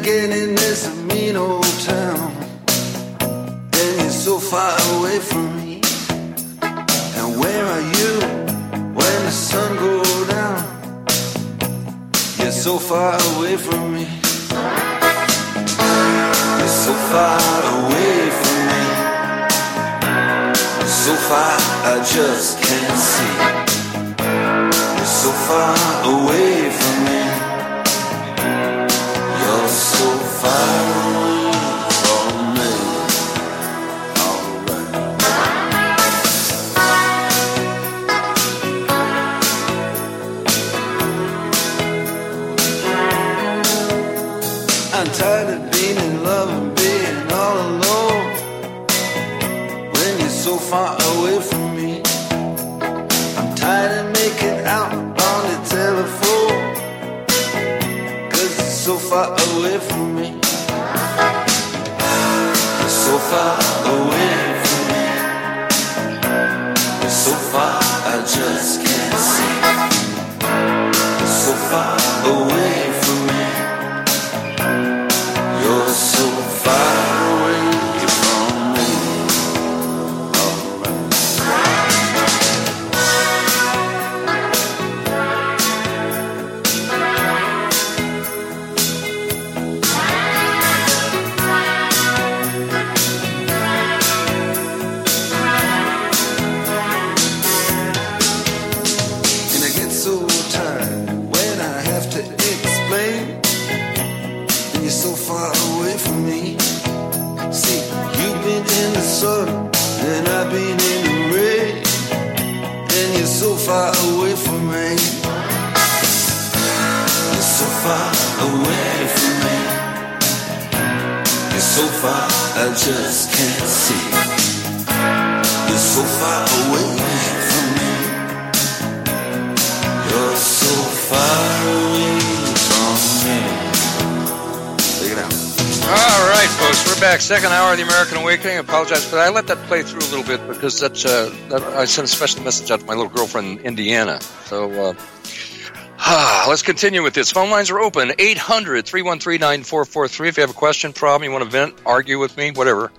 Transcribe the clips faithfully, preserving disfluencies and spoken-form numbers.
again in this mean old town. And you're so far away from me. And where are you when the sun goes down? You're so far away from me. You're so far away from me. So far I just can't see. You're so far away from me. You're so far away from me. Alright. I'm tired of being in love and being all alone. When you're so far away from me, I'm tired of making out on the telephone. Cause it's so far away from me. You're so far away from me. You're so far I just can't see. You're so far away from me. You're so far away from me. And I get so tired when I have to explain. And you're so far away from me. See, you've been in the sun and I've been in the rain. And you're so far away from me. You're so far away from me. You're so far I just can't see. You're so far away from me. You're so far away from me. Take it out. All right, folks, we're back. Second hour of the American Awakening. I apologize for that. I let that play through a little bit because that's, uh, that, I sent a special message out to my little girlfriend in Indiana. So uh, ah, let's continue with this. Phone lines are open. eight hundred, three one three, nine four four three. If you have a question, problem, you want to vent, argue with me, whatever.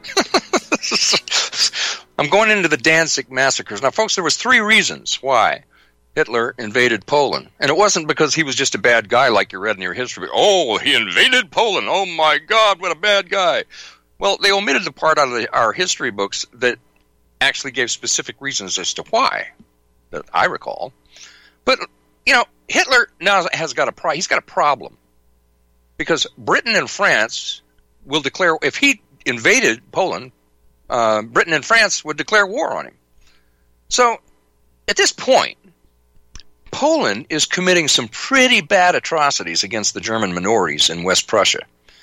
I'm going into the Danzig massacres. Now, folks, there was three reasons why Hitler invaded Poland. And it wasn't because he was just a bad guy like you read in your history. Oh, he invaded Poland. Oh, my God, what a bad guy. Well, they omitted the part out of the, our history books that actually gave specific reasons as to why, that I recall. But, you know, Hitler now has got a pro- he's got a problem. Because Britain and France will declare, if he invaded Poland, uh, Britain and France would declare war on him. So, at this point, Poland is committing some pretty bad atrocities against the German minorities in West Prussia.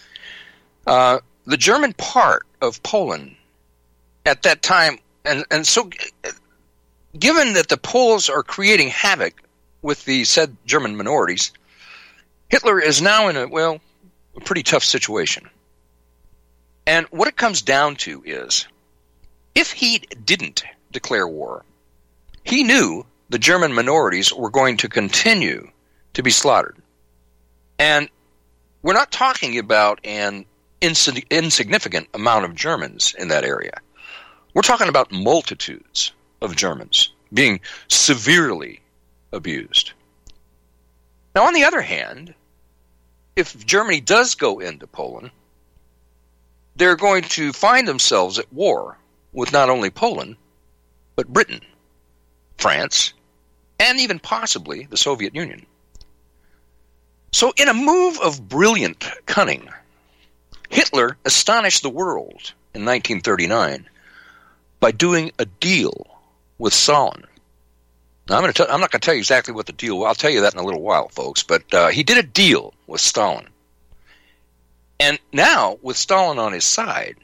Uh, the German part of Poland at that time, and, and so given that the Poles are creating havoc with the said German minorities, Hitler is now in a, well, a pretty tough situation. And what it comes down to is, if he didn't declare war, he knew the German minorities were going to continue to be slaughtered. And we're not talking about an insig- insignificant amount of Germans in that area. We're talking about multitudes of Germans being severely abused. Now, on the other hand, if Germany does go into Poland, they're going to find themselves at war with not only Poland, but Britain, France, and even possibly the Soviet Union. So in a move of brilliant cunning, Hitler astonished the world in nineteen thirty-nine by doing a deal with Stalin. Now, I'm, going to tell, I'm not going to tell you exactly what the deal was. I'll tell you that in a little while, folks. But uh, he did a deal with Stalin. And now, with Stalin on his side,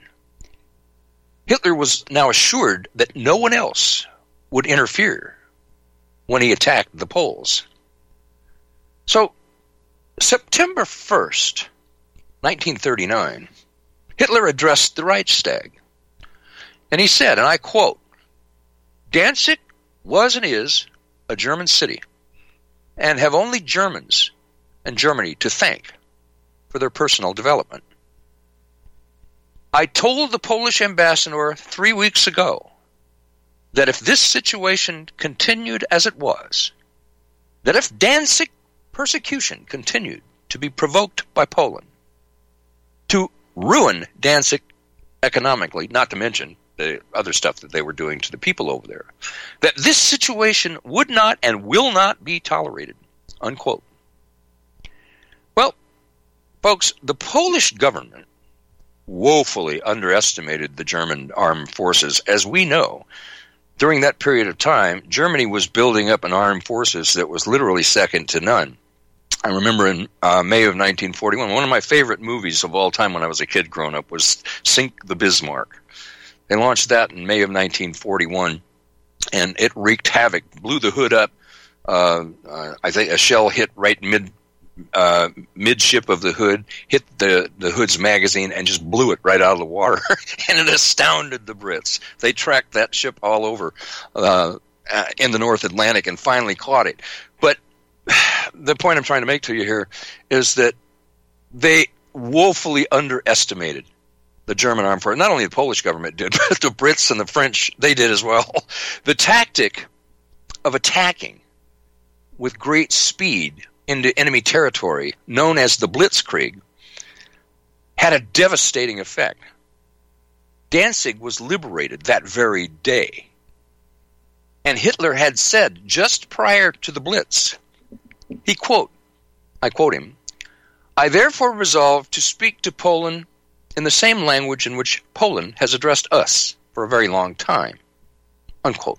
Hitler was now assured that no one else would interfere when he attacked the Poles. So, September first, nineteen thirty-nine, Hitler addressed the Reichstag. And he said, and I quote, "Danzig was and is a German city, and have only Germans and Germany to thank for their personal development. I told the Polish ambassador three weeks ago that if this situation continued as it was, that if Danzig persecution continued to be provoked by Poland to ruin Danzig economically, not to mention the other stuff that they were doing to the people over there, that this situation would not and will not be tolerated, unquote. Well, folks, the Polish government woefully underestimated the German armed forces. As we know, during that period of time, Germany was building up an armed forces that was literally second to none. I remember in uh, May of nineteen forty-one, one of my favorite movies of all time when I was a kid growing up was Sink the Bismarck. They launched that in May of nineteen forty-one, and it wreaked havoc, blew the hood up. Uh, uh, I think a shell hit right mid uh, midship of the hood, hit the, the hood's magazine, and just blew it right out of the water. And it astounded the Brits. They tracked that ship all over uh, uh, in the North Atlantic and finally caught it. But the point I'm trying to make to you here is that they woefully underestimated the German armed force. Not only the Polish government did, but the Brits and the French, they did as well. The tactic of attacking with great speed into enemy territory, known as the Blitzkrieg, had a devastating effect. Danzig was liberated that very day. And Hitler had said just prior to the Blitz, he quote, I quote him, "I therefore resolve to speak to Poland in the same language in which Poland has addressed us for a very long time," unquote.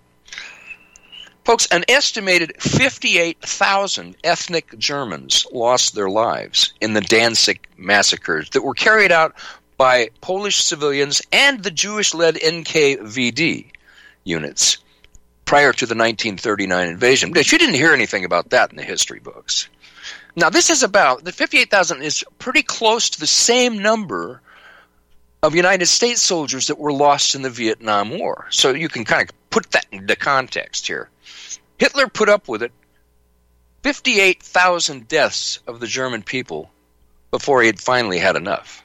Folks, an estimated fifty-eight thousand ethnic Germans lost their lives in the Danzig massacres that were carried out by Polish civilians and the Jewish-led N K V D units prior to the nineteen thirty-nine invasion. But you didn't hear anything about that in the history books. Now, this is about, the fifty-eight thousand is pretty close to the same number of United States soldiers that were lost in the Vietnam War. So you can kind of put that into context here. Hitler put up with it, fifty-eight thousand deaths of the German people before he had finally had enough.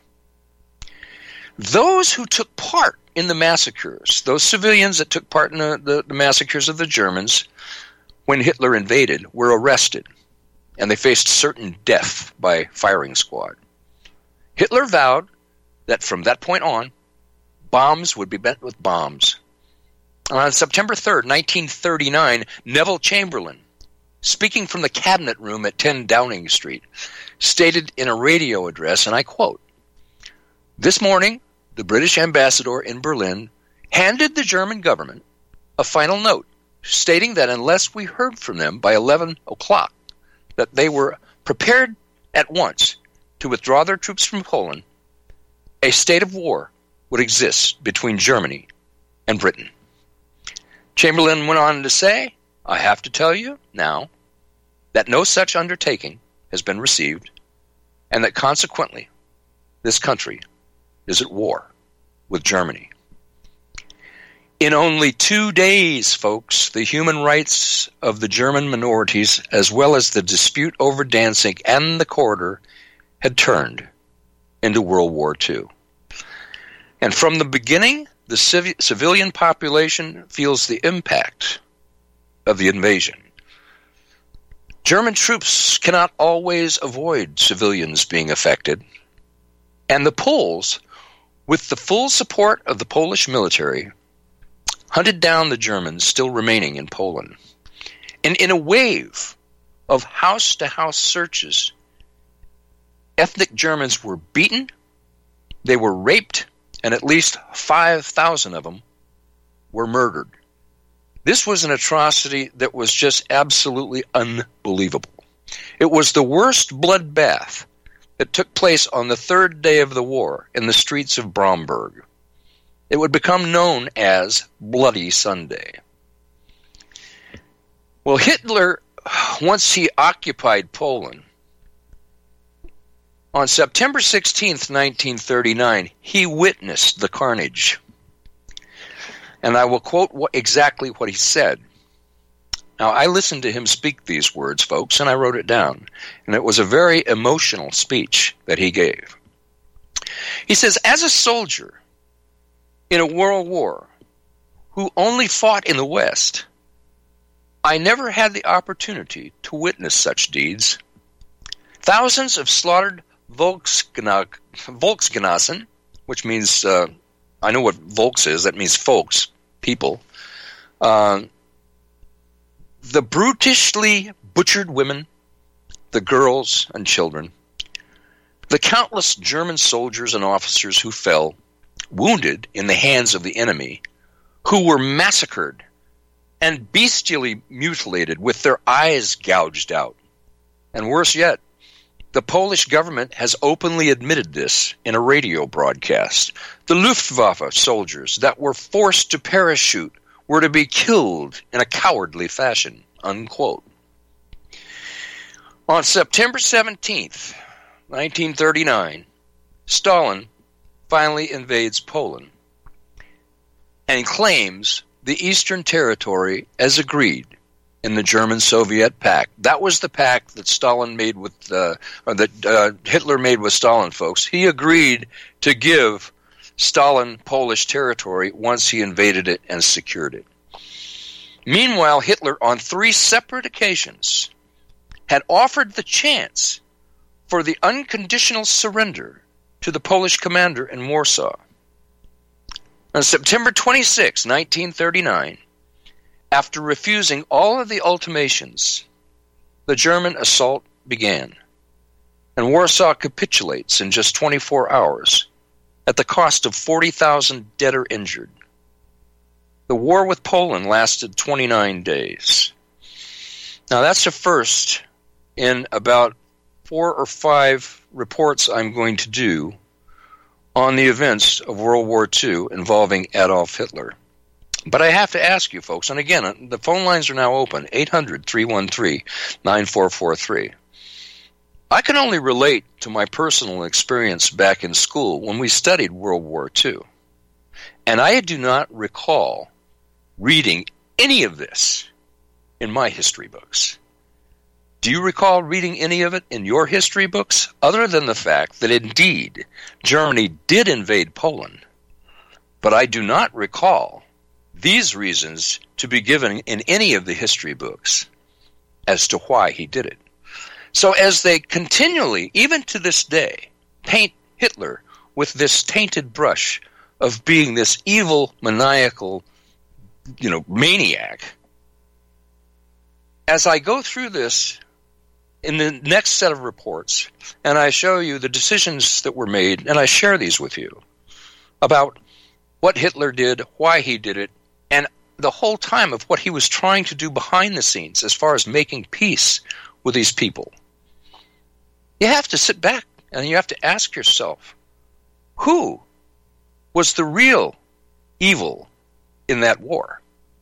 Those who took part in the massacres, those civilians that took part in the, the, the massacres of the Germans when Hitler invaded, were arrested, and they faced certain death by firing squad. Hitler vowed that from that point on, bombs would be met with bombs. And on September third, nineteen thirty-nine, Neville Chamberlain, speaking from the cabinet room at ten Downing Street, stated in a radio address, and I quote, "This morning, the British ambassador in Berlin handed the German government a final note stating that unless we heard from them by eleven o'clock, that they were prepared at once to withdraw their troops from Poland, a state of war would exist between Germany and Britain." Chamberlain went on to say, "I have to tell you now that no such undertaking has been received, and that consequently this country is at war with Germany." In only two days, folks, the human rights of the German minorities, as well as the dispute over Danzig and the corridor, had turned into World War Two. And from the beginning, the civ- civilian population feels the impact of the invasion. German troops cannot always avoid civilians being affected, and the Poles, with the full support of the Polish military, hunted down the Germans still remaining in Poland. And in a wave of house-to-house searches, ethnic Germans were beaten, they were raped, and at least five thousand of them were murdered. This was an atrocity that was just absolutely unbelievable. It was the worst bloodbath that took place on the third day of the war in the streets of Bromberg. It would become known as Bloody Sunday. Well, Hitler, once he occupied Poland, on September sixteenth, nineteen thirty-nine, he witnessed the carnage. And I will quote what, exactly what he said. Now, I listened to him speak these words, folks, and I wrote it down. And it was a very emotional speech that he gave. He says, as a soldier in a world war who only fought in the West, I never had the opportunity to witness such deeds. Thousands of slaughtered Volksgena- Volksgenossen, which means, uh, I know what Volks is, that means folks, people, uh, the brutishly butchered women, the girls and children, the countless German soldiers and officers who fell, wounded in the hands of the enemy, who were massacred and bestially mutilated with their eyes gouged out. And worse yet, the Polish government has openly admitted this in a radio broadcast. The Luftwaffe soldiers that were forced to parachute were to be killed in a cowardly fashion, unquote. On September seventeenth, nineteen thirty-nine, Stalin finally invades Poland and claims the Eastern Territory as agreed in the German-Soviet Pact. That was the pact that Stalin made with, uh, or that uh, Hitler made with Stalin, folks. He agreed to give Stalin Polish territory once he invaded it and secured it. Meanwhile, Hitler, on three separate occasions, had offered the chance for the unconditional surrender to the Polish commander in Warsaw. On September twenty-sixth, nineteen thirty-nine, after refusing all of the ultimations, the German assault began, and Warsaw capitulates in just twenty-four hours at the cost of forty thousand dead or injured. The war with Poland lasted twenty-nine days. Now, that's the first in about four or five reports I'm going to do on the events of World War Two involving Adolf Hitler. But I have to ask you, folks, and again, the phone lines are now open, eight hundred, three one three, nine four four three. I can only relate to my personal experience back in school when we studied World War Two. And I do not recall reading any of this in my history books. Do you recall reading any of it in your history books, other than the fact that indeed Germany did invade Poland? But I do not recall these reasons to be given in any of the history books as to why he did it. So as they continually, even to this day, paint Hitler with this tainted brush of being this evil, maniacal, you know, maniac, as I go through this in the next set of reports, and I show you the decisions that were made, and I share these with you about what Hitler did, why he did it, and the whole time of what he was trying to do behind the scenes as far as making peace with these people. You have to sit back and you have to ask yourself, who was the real evil in that war?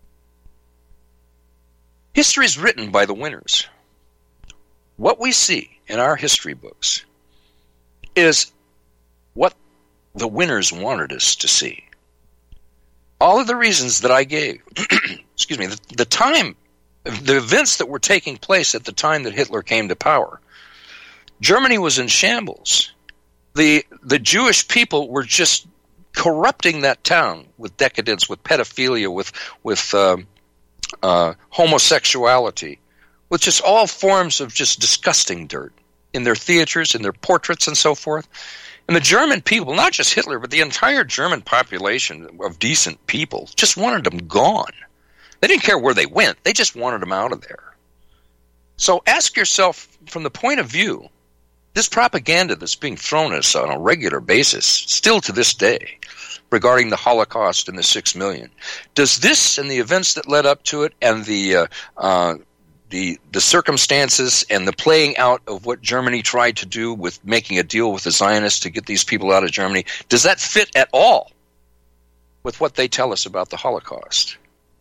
History is written by the winners. What we see in our history books is what the winners wanted us to see. All of the reasons that I gave, excuse me, the, the time, the events that were taking place at the time that Hitler came to power, Germany was in shambles. The the Jewish people were just corrupting that town with decadence, with pedophilia, with with uh, uh, homosexuality, with just all forms of just disgusting dirt in their theaters, in their portraits, and so forth. And the German people, not just Hitler, but the entire German population of decent people, just wanted them gone. They didn't care where they went. They just wanted them out of there. So ask yourself, from the point of view, this propaganda that's being thrown at us on a regular basis, still to this day, regarding the Holocaust and the six million, does this and the events that led up to it and the uh, uh, the the circumstances and the playing out of what Germany tried to do with making a deal with the Zionists to get these people out of Germany, does that fit at all with what they tell us about the Holocaust?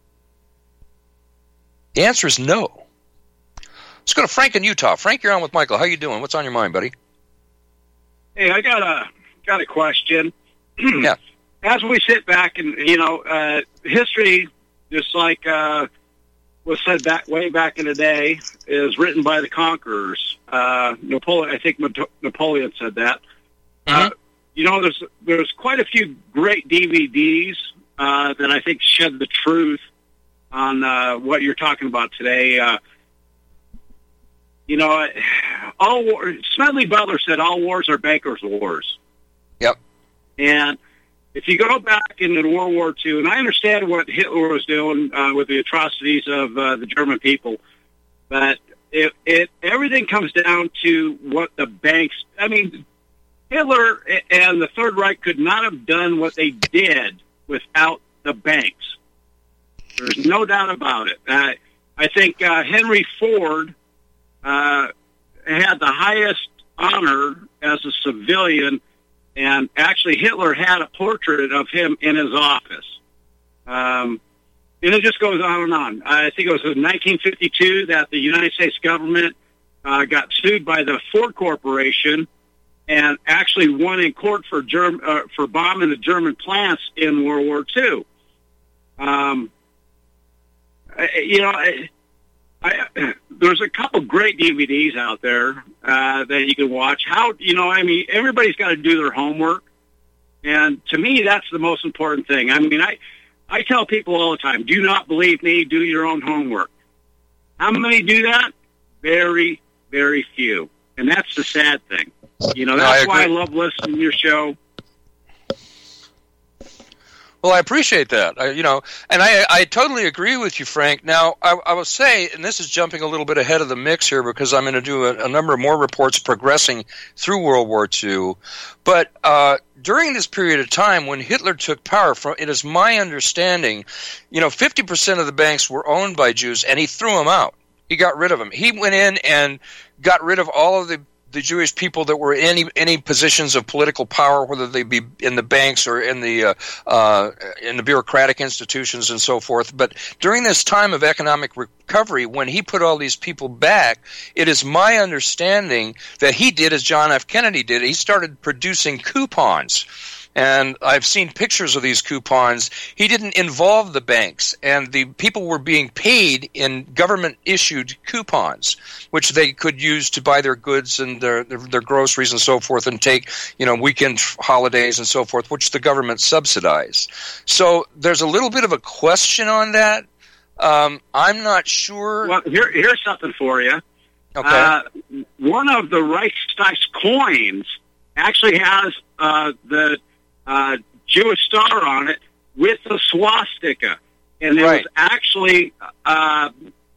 The answer is no. Let's go to Frank in Utah. Frank, you're on with Michael. How you doing? What's on your mind, buddy? Hey, I got a got a question. Yeah. As we sit back and, you know, uh, history, just like uh, was said back way back in the day is written by the conquerors. Uh, Napoleon, I think Napoleon said that. Mm-hmm. Uh, you know, there's there's quite a few great D V Ds uh, that I think shed the truth on uh, what you're talking about today. Uh, you know, all war, Smedley Butler said all wars are bankers' wars. Yep. And if you go back into World War Two, and I understand what Hitler was doing uh, with the atrocities of uh, the German people, but it, it everything comes down to what the banks. I mean, Hitler and the Third Reich could not have done what they did without the banks. There's no doubt about it. Uh, I think uh, Henry Ford uh, had the highest honor as a civilian. And actually, Hitler had a portrait of him in his office. Um, and it just goes on and on. I think it was in nineteen fifty-two that the United States government uh, got sued by the Ford Corporation and actually won in court for Germ- uh, for bombing the German plants in World War Two. Um, I, you know, I, I, there's a couple great D V Ds out there uh, that you can watch. How, you know, I mean, everybody's got to do their homework. And to me, that's the most important thing. I mean, I, I tell people all the time, do not believe me, do your own homework. How many do that? Very, very few. And that's the sad thing. You know, that's no, I why I love listening to your show. Well, I appreciate that. I, you know, and I, I totally agree with you, Frank. Now, I, I will say, and this is jumping a little bit ahead of the mix here because I'm going to do a, a number of more reports progressing through World War Two. But uh, during this period of time when Hitler took power, from, it is my understanding, you know, fifty percent of the banks were owned by Jews, and he threw them out. He got rid of them. He went in and got rid of all of the the Jewish people that were in any any positions of political power, whether they be in the banks or in the uh, uh, in the bureaucratic institutions and so forth. But during this time of economic recovery, when he put all these people back, it is my understanding that he did as John F. Kennedy did. He started producing coupons. And I've seen pictures of these coupons. He didn't involve the banks, and the people were being paid in government-issued coupons, which they could use to buy their goods and their, their their groceries and so forth, and take, you know, weekend holidays and so forth, which the government subsidized. So there's a little bit of a question on that. Um, I'm not sure. Well, here, here's something for you. Okay. Uh, one of the Reichstag coins actually has uh, the Uh, Jewish star on it with the swastika, and it right. was actually uh,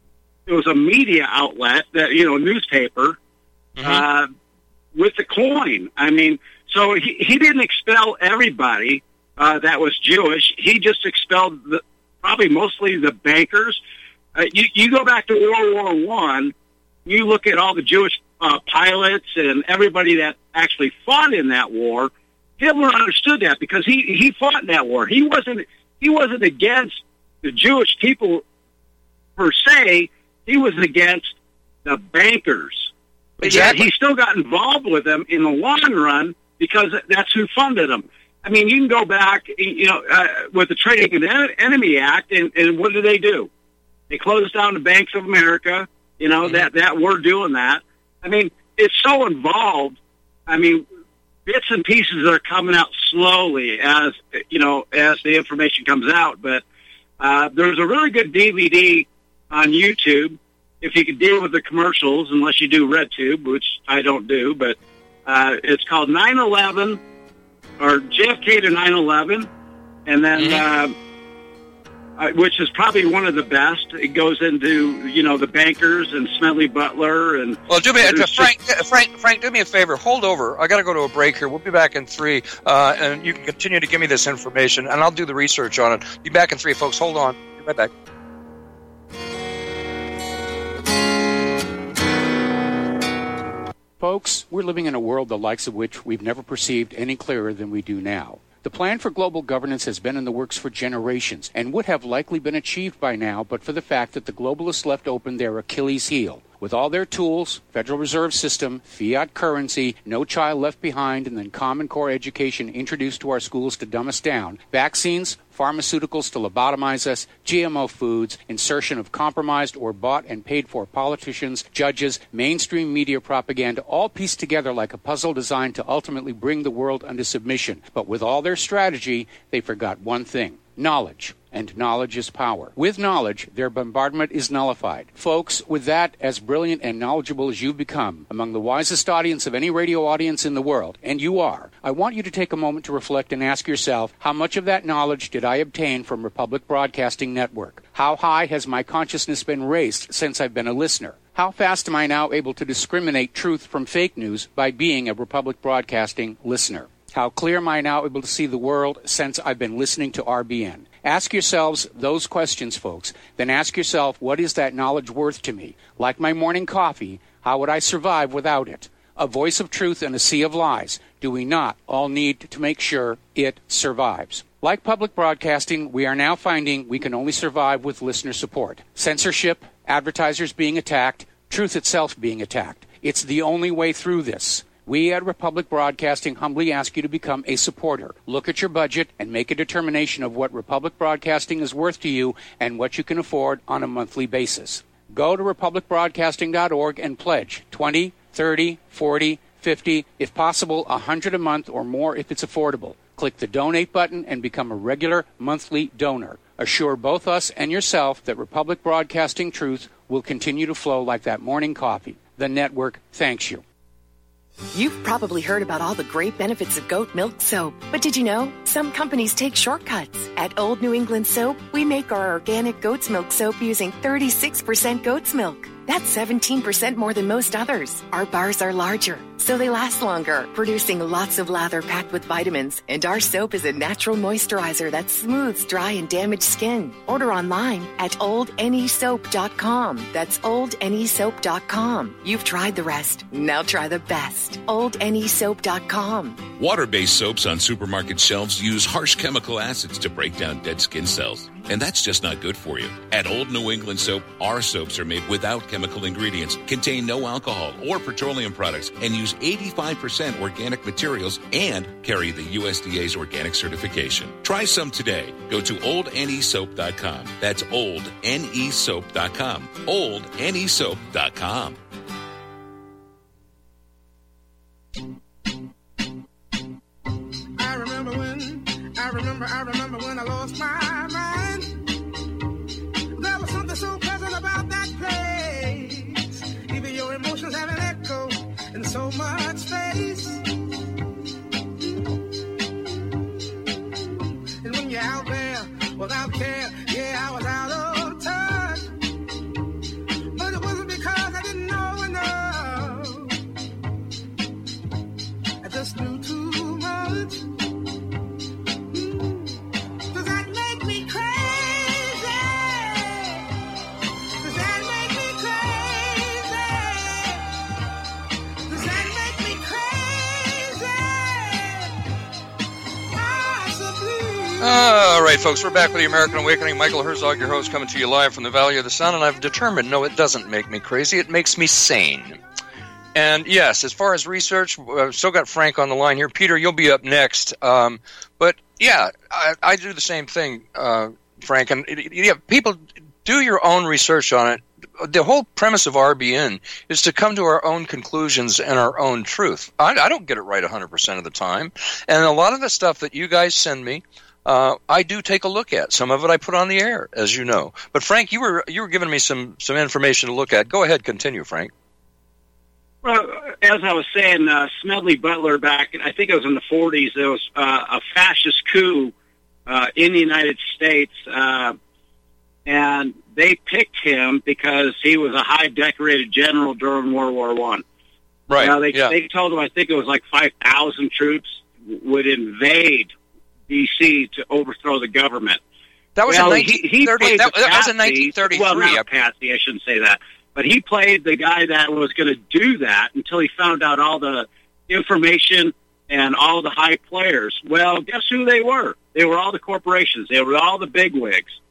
it was a media outlet that you know newspaper mm-hmm. uh, with the coin. I mean, so he, he didn't expel everybody uh, that was Jewish. He just expelled the, probably mostly the bankers. Uh, you, you go back to World War One, you look at all the Jewish uh, pilots and everybody that actually fought in that war. Hitler understood that because he, he fought in that war. He wasn't he wasn't against the Jewish people per se. He was against the bankers. Exactly. Yet he still got involved with them in the long run because that's who funded them. I mean, you can go back, you know, uh, with the Trading and Enemy Act, and, and what did they do? They closed down the Banks of America. You know mm-hmm. that that we're doing that. I mean, it's so involved. I mean. Bits and pieces are coming out slowly as you know as the information comes out. But uh, there's a really good D V D on YouTube if you can deal with the commercials, unless you do RedTube, which I don't do. But uh, it's called nine eleven or J F K to nine eleven, and then mm-hmm. uh, uh, which is probably one of the best. It goes into you know the bankers and Smedley Butler and. Well, do me, uh, Frank, just... Frank, Frank, do me a favor. Hold over. I got to go to a break here. We'll be back in three, uh, and you can continue to give me this information, and I'll do the research on it. Be back in three, folks. Hold on. Be right back. Folks, we're living in a world the likes of which we've never perceived any clearer than we do now. The plan for global governance has been in the works for generations and would have likely been achieved by now but for the fact that the globalists left open their Achilles heel, With all their tools, Federal Reserve System, fiat currency, no child left behind, and then Common Core education introduced to our schools to dumb us down, vaccines, pharmaceuticals to lobotomize us, G M O foods, insertion of compromised or bought and paid for politicians, judges, mainstream media propaganda, all pieced together like a puzzle designed to ultimately bring the world under submission. But with all their strategy, they forgot one thing: knowledge. And knowledge is power. With knowledge, their bombardment is nullified. Folks, with that, as brilliant and knowledgeable as you've become, among the wisest audience of any radio audience in the world, and you are, I want you to take a moment to reflect and ask yourself, how much of that knowledge did I obtain from Republic Broadcasting Network? How high has my consciousness been raised since I've been a listener? How fast am I now able to discriminate truth from fake news by being a Republic Broadcasting listener? How clear am I now able to see the world since I've been listening to R B N? Ask yourselves those questions, folks. Then ask yourself, what is that knowledge worth to me? Like my morning coffee, how would I survive without it? A voice of truth in a sea of lies. Do we not all need to make sure it survives? Like public broadcasting, we are now finding we can only survive with listener support. Censorship, advertisers being attacked, truth itself being attacked. It's the only way through this. We at Republic Broadcasting humbly ask you to become a supporter. Look at your budget and make a determination of what Republic Broadcasting is worth to you and what you can afford on a monthly basis. Go to republic broadcasting dot org and pledge twenty, thirty, forty, fifty, if possible one hundred a month or more if it's affordable. Click the donate button and become a regular monthly donor. Assure both us and yourself that Republic Broadcasting truth will continue to flow like that morning coffee. The network thanks you. You've probably heard about all the great benefits of goat milk soap, but did you know some companies take shortcuts? At Old New England Soap, we make our organic goat's milk soap using thirty-six percent goat's milk. That's seventeen percent more than most others. Our bars are larger, so they last longer, producing lots of lather packed with vitamins. And our soap is a natural moisturizer that smooths dry and damaged skin. Order online at old ne soap dot com. That's old ne soap dot com. You've tried the rest. Now try the best. old ne soap dot com. Water-based soaps on supermarket shelves use harsh chemical acids to break down dead skin cells. And that's just not good for you. At Old New England Soap, our soaps are made without chemical ingredients, contain no alcohol or petroleum products, and use eighty-five percent organic materials and carry the U S D A's organic certification. Try some today. Go to old ne soap dot com. That's old ne soap dot com. old ne soap dot com. I remember when, I remember, I remember when I lost my mind. There was something so pleasant about that place. Even your emotions have an echo in so much space. And when you're out there without care, yeah, I was out of touch. But it wasn't because I didn't know enough. I just knew too much. Does that make me crazy? Does that make me crazy? Does that make me crazy? Possibly. All right, folks, we're back with the American Awakening. Michael Herzog, your host, coming to you live from the Valley of the Sun, and I've determined, no, it doesn't make me crazy. It makes me sane. And yes, as far as research, I've still got Frank on the line here. Peter, you'll be up next. Um, but yeah, I, I do the same thing, uh, Frank. And yeah, people do your own research on it. The whole premise of R B N is to come to our own conclusions and our own truth. I, I don't get it right one hundred percent of the time. And a lot of the stuff that you guys send me, uh, I do take a look at. Some of it I put on the air, as you know. But Frank, you were you were giving me some, some information to look at. Go ahead, continue, Frank. Well, as I was saying, uh, Smedley Butler back, I think it was in the forties, there was uh, a fascist coup uh, in the United States, uh, and they picked him because he was a high decorated general during World War One. Right. Now, they, yeah. they told him, I think it was like five thousand troops would invade D C to overthrow the government. That was well, in nineteen thirty. He, he that, that was in Patsy, nineteen thirty-three. Well, not Patsy, I shouldn't say that. But he played the guy that was going to do that until he found out all the information and all the high players. Well, guess who they were? They were all the corporations. They were all the bigwigs.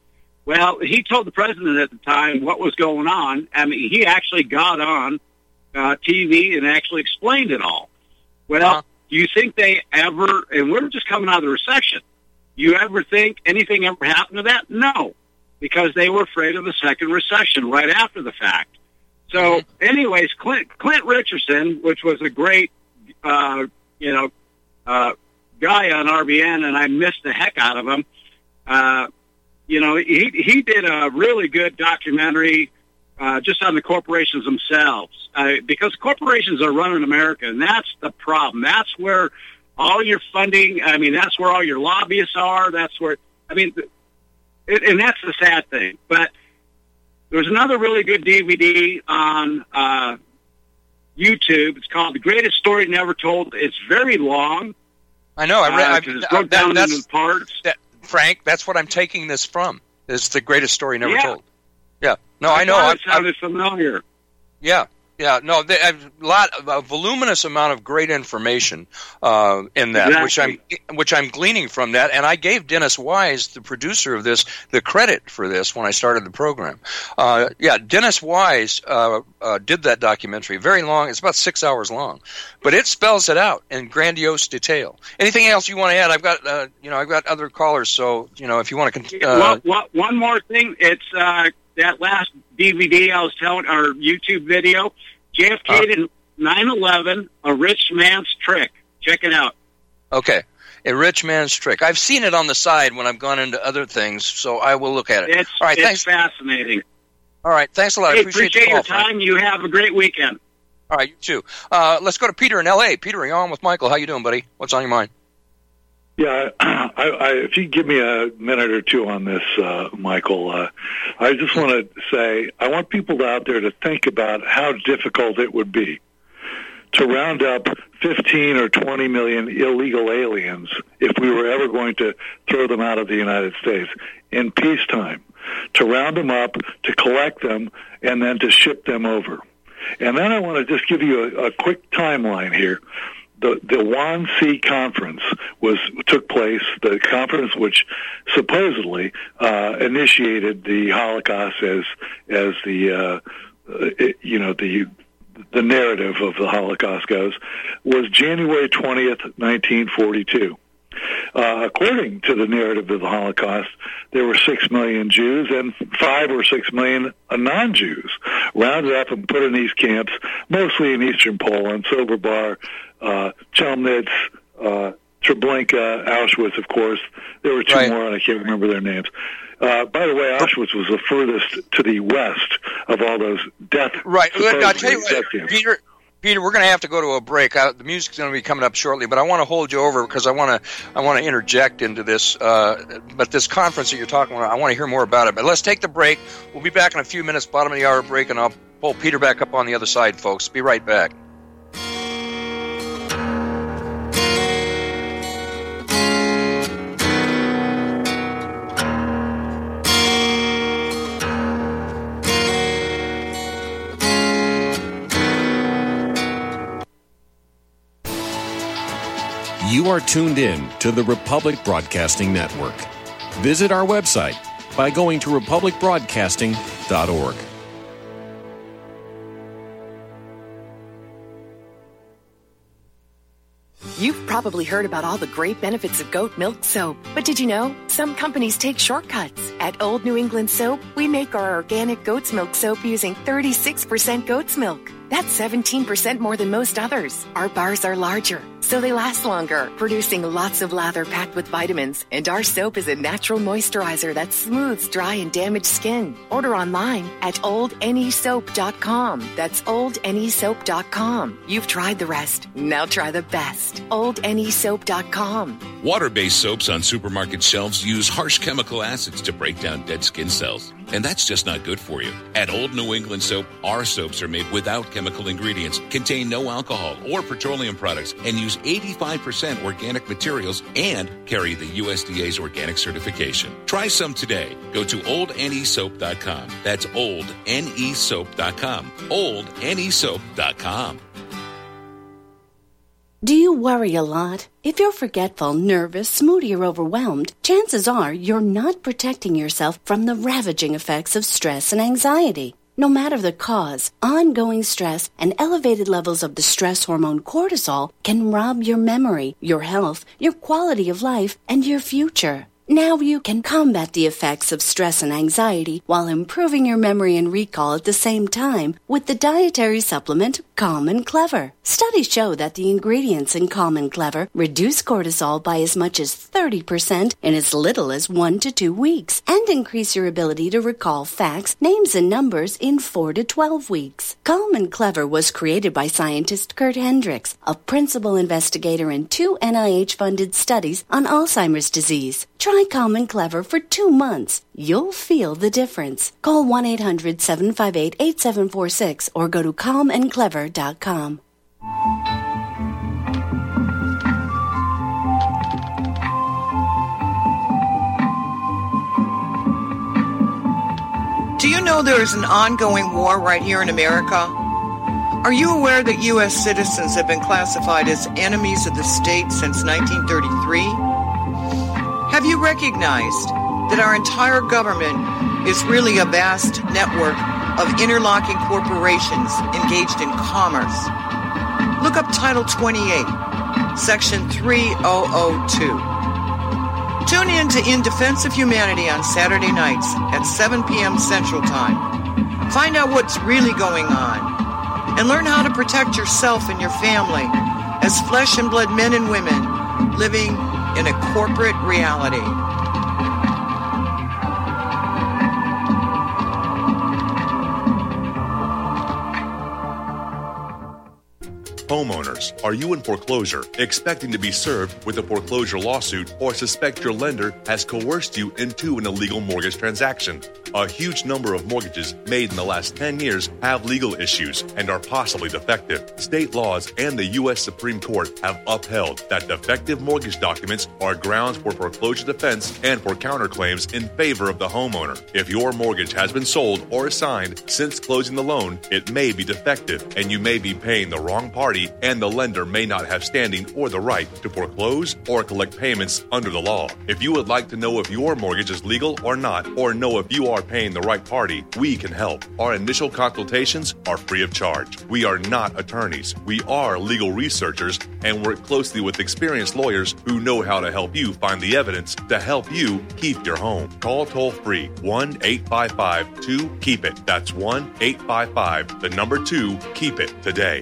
Well, he told the president at the time what was going on. I mean, he actually got on uh, T V and actually explained it all. Well, uh-huh. do you think they ever, and we're just coming out of the recession, you ever think anything ever happened to that? No, because they were afraid of the second recession right after the fact. So, anyways, Clint, Clint Richardson, which was a great, uh, you know, uh, guy on R B N, and I missed the heck out of him. Uh, you know, he he did a really good documentary uh, just on the corporations themselves, uh, because corporations are running America, and that's the problem. That's where all your funding, I mean, that's where all your lobbyists are. That's where, I mean, it, and that's the sad thing. But there's another really good D V D on uh, YouTube. It's called The Greatest Story Never Told. It's very long. I know. I read. Uh, it's broke down that, into parts. That, Frank, that's what I'm taking this from. Is The Greatest Story Never yeah. Told. Yeah. No, I, I know. I I've, sounded I've, familiar. Yeah. Yeah, no, they, a lot, a voluminous amount of great information uh, in that, exactly. which I'm, which I'm gleaning from that. And I gave Dennis Wise, the producer of this, the credit for this when I started the program. Uh, yeah, Dennis Wise uh, uh, did that documentary, very long. It's about six hours long, but it spells it out in grandiose detail. Anything else you want to add? I've got, uh, you know, I've got other callers, so you know, if you want to. Con- uh, well, well, one more thing, it's uh, that last D V D I was telling, or YouTube video. J F K to nine eleven, A Rich Man's Trick. Check it out. Okay. A Rich Man's Trick. I've seen it on the side when I've gone into other things, so I will look at it. It's, All right, it's thanks. fascinating. All right, thanks a lot. Hey, I appreciate, appreciate the call, your time. Frank. You have a great weekend. All right, you too. Uh, let's go to Peter in L A. Peter, you're on with Michael. How you doing, buddy? What's on your mind? Yeah, I, I, if you give me a minute or two on this, uh, Michael, uh, I just want to say I want people out there to think about how difficult it would be to round up fifteen or twenty million illegal aliens if we were ever going to throw them out of the United States in peacetime, to round them up, to collect them, and then to ship them over. And then I want to just give you a, a quick timeline here. The the Wannsee Conference was took place, the conference which supposedly uh, initiated the Holocaust as as the uh, it, you know the the narrative of the Holocaust goes, was January twentieth, nineteen forty-two. Uh, according to the narrative of the Holocaust, there were six million Jews and five or six million non-Jews rounded up and put in these camps, mostly in eastern Poland, Sobibor, uh, Chemnitz, uh, Treblinka, Auschwitz, of course. There were two right. more, and I can't remember their names. Uh, by the way, Auschwitz was the furthest to the west of all those death. Right. I'll tell you death what, camps. Peter. Peter, we're going to have to go to a break. I, the music's going to be coming up shortly, but I want to hold you over because I want to I want to interject into this. Uh, but this conference that you're talking about, I want to hear more about it. But let's take the break. We'll be back in a few minutes, bottom of the hour break, and I'll pull Peter back up on the other side, folks. Be right back. You are tuned in to the Republic Broadcasting Network. Visit our website by going to republic broadcasting dot org. You've probably heard about all the great benefits of goat milk soap, but did you know some companies take shortcuts? At Old New England Soap, we make our organic goat's milk soap using thirty-six percent goat's milk. That's seventeen percent more than most others. Our bars are larger, so they last longer, producing lots of lather packed with vitamins. And our soap is a natural moisturizer that smooths dry and damaged skin. Order online at old n e soap dot com. That's old n e soap dot com. You've tried the rest. Now try the best. old n e soap dot com. Water-based soaps on supermarket shelves use harsh chemical acids to break down dead skin cells. And that's just not good for you. At Old New England Soap, our soaps are made without chemical ingredients, contain no alcohol or petroleum products, and use eighty-five percent organic materials and carry the U S D A's organic certification. Try some today. Go to old n e soap dot com. That's old n e soap dot com. old n e soap dot com. Do you worry a lot? If you're forgetful, nervous, moody, or overwhelmed, chances are you're not protecting yourself from the ravaging effects of stress and anxiety. No matter the cause, ongoing stress and elevated levels of the stress hormone cortisol can rob your memory, your health, your quality of life, and your future. Now you can combat the effects of stress and anxiety while improving your memory and recall at the same time with the dietary supplement Calm and Clever. Studies show that the ingredients in Calm and Clever reduce cortisol by as much as thirty percent in as little as one to two weeks and increase your ability to recall facts, names, and numbers in four to twelve weeks. Calm and Clever was created by scientist Kurt Hendricks, a principal investigator in two N I H-funded studies on Alzheimer's disease. Try Calm and Clever for two months. You'll feel the difference. Call one eight hundred seven five eight eight seven four six or go to calm and clever dot com. Do you know there is an ongoing war right here in America? Are you aware that U S citizens have been classified as enemies of the state since nineteen thirty-three? Have you recognized that our entire government is really a vast network of interlocking corporations engaged in commerce? Look up Title twenty-eight, Section three thousand two. Tune in to In Defense of Humanity on Saturday nights at seven p.m. Central Time. Find out what's really going on and learn how to protect yourself and your family as flesh and blood men and women living in a corporate reality. Homeowners, are you in foreclosure, expecting to be served with a foreclosure lawsuit, or suspect your lender has coerced you into an illegal mortgage transaction? A huge number of mortgages made in the last ten years have legal issues and are possibly defective. State laws and the U S Supreme Court have upheld that defective mortgage documents are grounds for foreclosure defense and for counterclaims in favor of the homeowner. If your mortgage has been sold or assigned since closing the loan, it may be defective and you may be paying the wrong party, and the lender may not have standing or the right to foreclose or collect payments under the law. If you would like to know if your mortgage is legal or not, or know if you are paying the right party, we can help. Our initial consultations are free of charge. We are not attorneys. We are legal researchers and work closely with experienced lawyers who know how to help you find the evidence to help you keep your home. Call toll-free one eight five five two keep it. That's one eight five five, the number two, keep it today.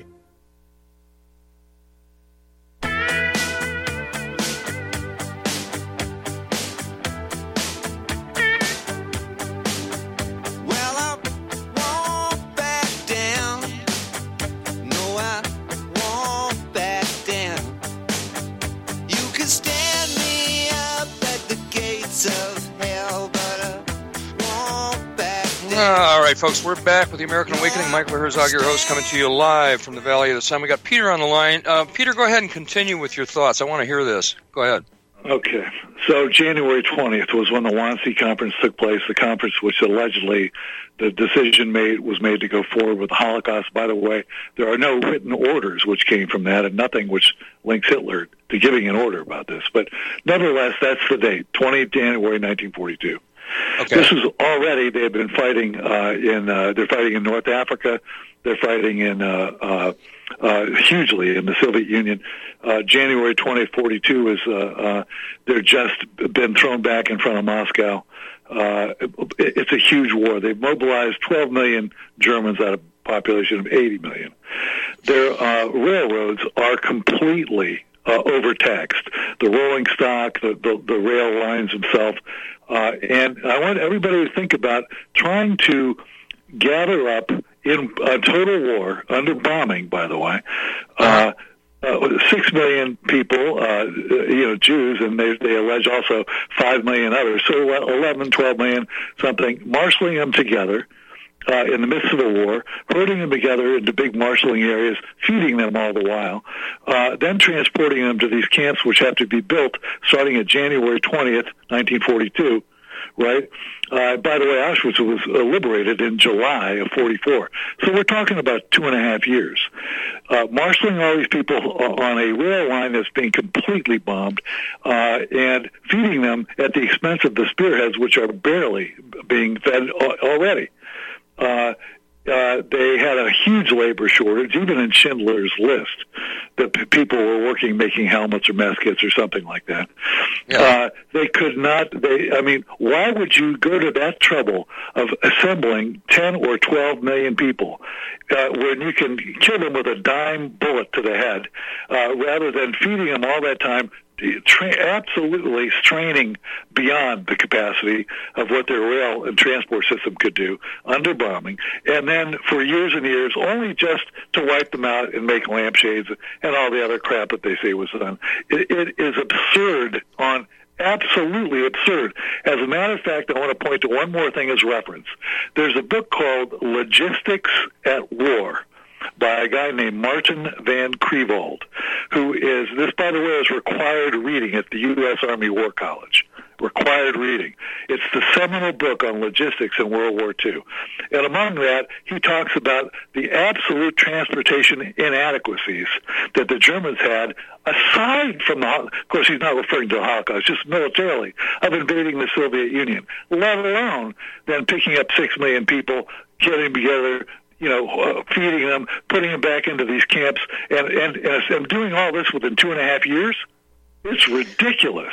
All right, folks, we're back with the American Awakening. Michael Herzog, your host, coming to you live from the Valley of the Sun. We got Peter on the line. Uh, Peter, go ahead and continue with your thoughts. I want to hear this. Go ahead. Okay. So January twentieth was when the Wannsee Conference took place, the conference which allegedly the decision made was made to go forward with the Holocaust. By the way, there are no written orders which came from that and nothing which links Hitler to giving an order about this. But nevertheless, that's the date, twentieth of January nineteen forty-two. Okay. This is already, they've been fighting uh, in, uh, they're fighting in North Africa, they're fighting in, uh, uh, uh, hugely in the Soviet Union. Uh, January twentieth, forty-two is, uh, uh, they're just been thrown back in front of Moscow. Uh, it, it's a huge war. They've mobilized twelve million Germans out of a population of eighty million. Their uh, railroads are completely uh, overtaxed. The rolling stock, the, the, the rail lines themselves. Uh, and I want everybody to think about trying to gather up in a total war, under bombing, by the way, uh, uh, six million people, uh, you know, Jews, and they, they allege also five million others, so eleven, twelve million, something, marshaling them together uh, in the midst of the war, herding them together into big marshaling areas, feeding them all the while, uh, then transporting them to these camps which have to be built starting at January twentieth, nineteen forty-two, right? Uh, by the way, Auschwitz was uh, liberated in July of forty-four. So we're talking about two and a half years. Uh, marshaling all these people on a rail line that's being completely bombed uh, and feeding them at the expense of the spearheads, which are barely being fed already. Uh, Uh, they had a huge labor shortage, even in Schindler's List, that p- people were working making helmets or mess kits or something like that. Yeah. Uh, they could not, they, I mean, why would you go to that trouble of assembling ten or twelve million people uh, when you can kill them with a dime bullet to the head uh, rather than feeding them all that time, Tra- absolutely straining beyond the capacity of what their rail and transport system could do under bombing, and then for years and years only just to wipe them out and make lampshades and all the other crap that they say was done. It, it is absurd on absolutely absurd. As a matter of fact, I want to point to one more thing as reference. There's a book called Logistics at War by a guy named Martin Van Creveld, who is, this, by the way, is required reading at the U S Army War College. Required reading. It's the seminal book on logistics in World War Two. And among that, he talks about the absolute transportation inadequacies that the Germans had, aside from the, of course he's not referring to the Holocaust, just militarily, of invading the Soviet Union, let alone then picking up six million people, getting together, you know, uh, feeding them, putting them back into these camps, and, and, and doing all this within two and a half years. It's ridiculous.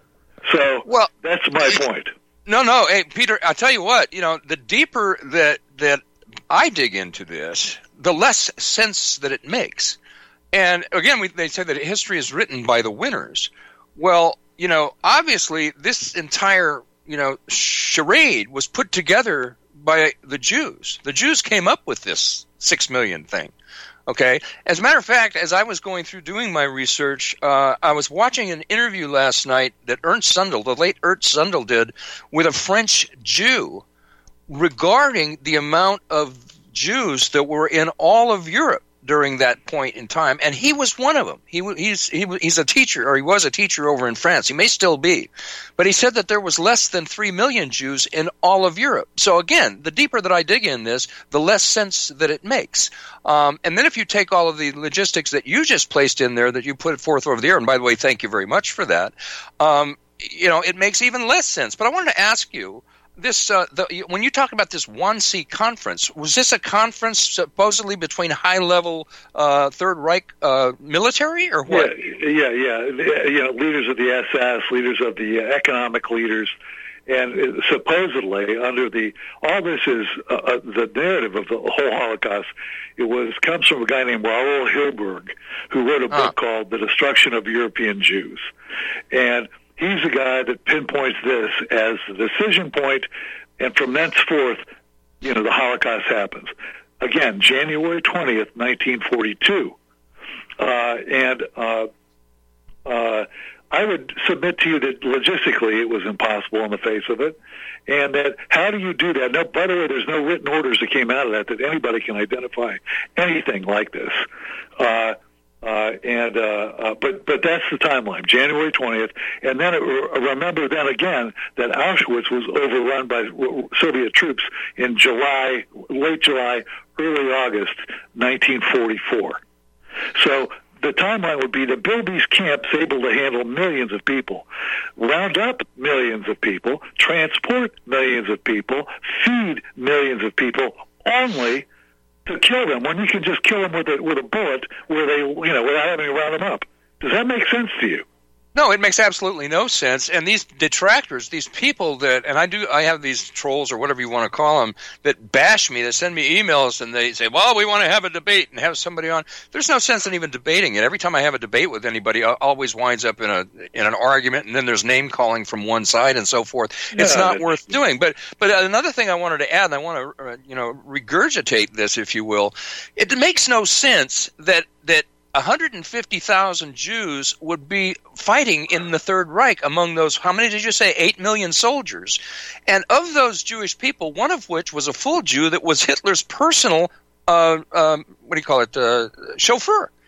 So well, that's my point. No, no, hey, Peter, I'll tell you what, you know, the deeper that, that I dig into this, the less sense that it makes. And again, we, they say that history is written by the winners. Well, you know, obviously this entire, you know, charade was put together by the Jews. The Jews came up with this six million thing. Okay. As a matter of fact, as I was going through doing my research, uh, I was watching an interview last night that Ernst Sundell, the late Ernst Sundell, did with a French Jew regarding the amount of Jews that were in all of Europe during that point in time, and he was one of them. He he's he, he's a teacher, or he was a teacher over in France. He may still be, but he said that there was less than three million Jews in all of Europe. So again, the deeper that I dig in this, the less sense that it makes. Um, and then if you take all of the logistics that you just placed in there, that you put forth over the air, and by the way, thank you very much for that. Um, you know, it makes even less sense. But I wanted to ask you. This uh, the, when you talk about this Wannsee conference, was this a conference supposedly between high-level uh, Third Reich uh, military, or what? Yeah, yeah, yeah. You know, leaders of the S S, leaders of the uh, economic leaders, and supposedly under the all this is uh, uh, the narrative of the whole Holocaust. It was comes from a guy named Raoul Hilberg, who wrote a book huh. called "The Destruction of European Jews," and he's the guy that pinpoints this as the decision point, and from thenceforth, you know, the Holocaust happens. Again, January twentieth, nineteen forty-two. Uh, and uh, uh, I would submit to you that logistically it was impossible in the face of it, and that how do you do that? No, by the way, there's no written orders that came out of that that anybody can identify anything like this. Uh Uh, and uh, uh, but but that's the timeline, January twentieth, and then it, remember then again that Auschwitz was overrun by Soviet troops in July, late July, early August, nineteen forty-four. So the timeline would be to build these camps able to handle millions of people, round up millions of people, transport millions of people, feed millions of people, only to kill them when you can just kill them with a with a bullet where they you know without having to round them up. Does that make sense to you? No, it makes absolutely no sense. And these detractors, these people that, and I do, I have these trolls or whatever you want to call them that bash me, that send me emails and they say, well, we want to have a debate and have somebody on. There's no sense in even debating it. Every time I have a debate with anybody, it always winds up in a in an argument, and then there's name calling from one side and so forth. Yeah, it's not worth doing. But but another thing I wanted to add, and I want to uh, you know regurgitate this, if you will. It makes no sense that that. one hundred fifty thousand Jews would be fighting in the Third Reich among those, how many did you say, eight million soldiers? And of those Jewish people, one of which was a full Jew that was Hitler's personal, uh, um, what do you call it, uh, chauffeur.